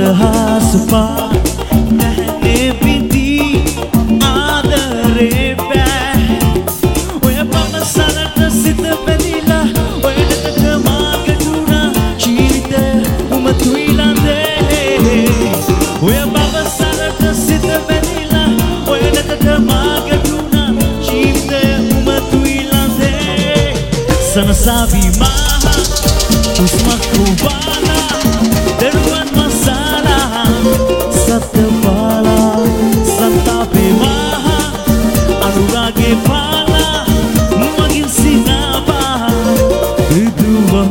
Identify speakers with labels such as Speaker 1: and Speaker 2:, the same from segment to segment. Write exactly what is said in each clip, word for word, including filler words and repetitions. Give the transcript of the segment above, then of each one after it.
Speaker 1: Adhaspa nahne pindi aadare pe oya mama salata sita bedila oya nataka magaduna jeevitha umatuilande oya mama salata sita bedila oya nataka magaduna jeevitha umatuilande sanasabi maha usmakubala Deruan masala Satyapala Santape maha Anurage pala Magin sinaba Riduwa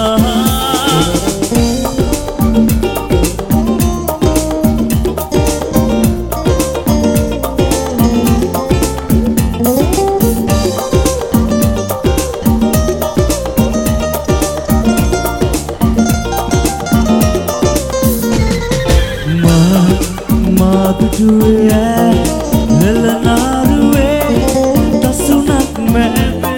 Speaker 1: Madhuwe lelanaruwe tasunak mebe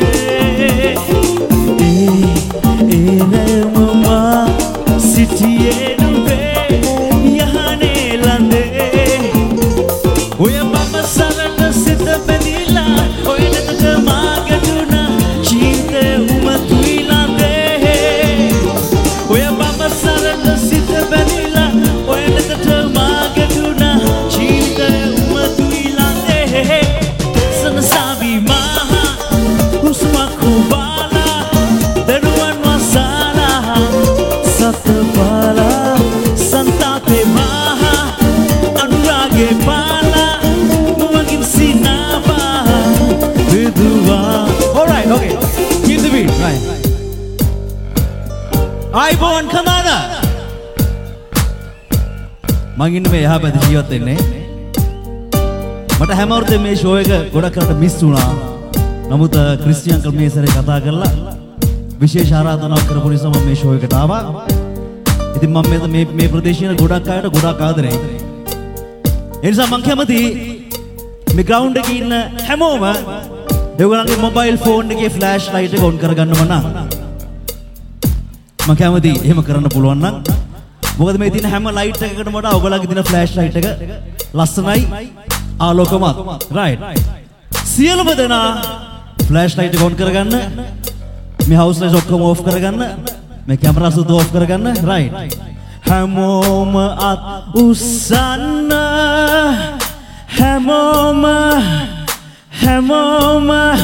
Speaker 1: eh ene mama sitiye nube yahane lande oya mama salata sita bedila oya nataka magaduna jeevitha umatuilande oya mama salata sita bedila oya nataka magaduna jeevitha umatuilande sanasabi maha usmakubala deruan masala satyapala santape maha anurage pala magin sinaba riduwa. All right, okay, keep the beat right. Aibon kamana මගින් මේ යහපැති ජීවත් වෙන්නේ මට හැම වරුද්දේ මේ show එක ගොඩක් කරට මිස් වුණා. නමුත් ක්‍රිස්ටි අංකල් මේ සැරේ කතා කරලා විශේෂ ආරාධනාවක් කරපු නිසා මම මේ ෂෝ එකට ආවා. ඉතින් මම මේ මේ ප්‍රදේශයේ ගොඩක් අයට ගොඩක් ආදරේ. ඒ නිසා මම කැමතියි මේ ග්‍රවුන්ඩ් එකේ ඉන්න හැමෝම ඒගොල්ලන්ගේ මොබයිල් ෆෝන් එකේ ෆ්ලෑෂ් ලයිට් එක ඔන් කරගන්නම නම් මම කැමතියි එහෙම කරන්න පුළුවන් නම් මොකද මේ තියෙන හැම ලයිට් එකකටම වඩා ඔයගොල්ලන්ගේ තියෙන ෆ්ලෑෂ් ලයිට් එක ලස්සනයි ආලෝකමත් රයිට් සියලුම දෙනා ෆ්ලෑෂ් ලයිට් එක ඔන් කරගන්න මේ හවුස් ලයිට් ඔක්කොම ඕෆ් කරගන්න මේ කැමරා සුදු ඕෆ් කරගන්න රයිට් හැමෝම අත් උස්සන්න හැමෝම හැමෝම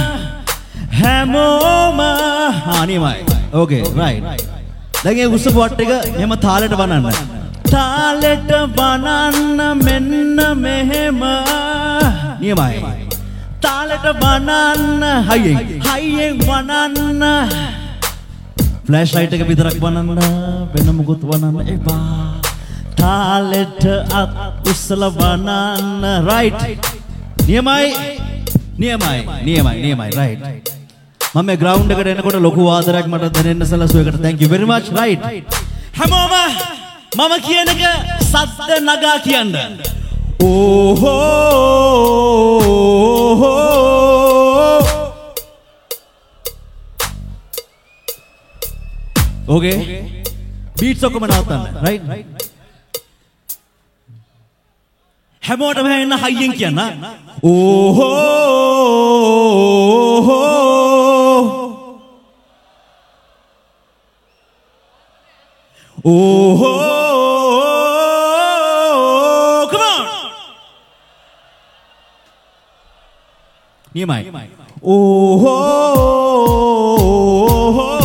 Speaker 1: හැමෝම අනිමයි ඕකේ රයිට් දැන් ඒ උස්සපු වට එක මෙහෙම තාලෙට බනන්න. තාලෙට බනන්න මෙන්න මෙහෙම. නියමයි. තාලෙට බනන්න හයියෙන්. හයියෙන් බනන්න. ෆ්ලෑෂ් ලයිට් එක විතරක් බනන්න වෙන මොකුත් බනන්න එපා. තාලෙට අත් උස්සලා බනන්න රයිට්. නියමයි. නියමයි. නියමයි. නියමයි රයිට්. මම මේ ග්‍රවුන්ඩ් එකට එනකොට ලොකු ආදරයක් මට දැනෙන්න සැලසුව එකට thank you very much right හැමෝම මම කියන එක සද්ද නගා කියන්න ඕහෝ okay beats ඔක්කොම නවත්තන්න right හැමෝටම එන්න හයියෙන් කියන්න ඕහෝ Oh, oh, oh, come on. Niyamai. Oh, oh, oh, oh,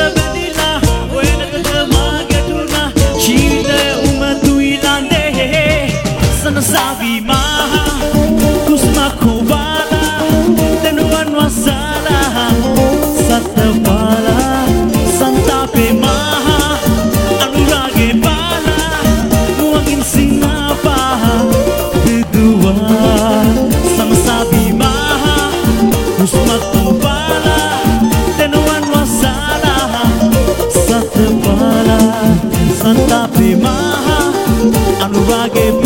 Speaker 1: Hey මගේ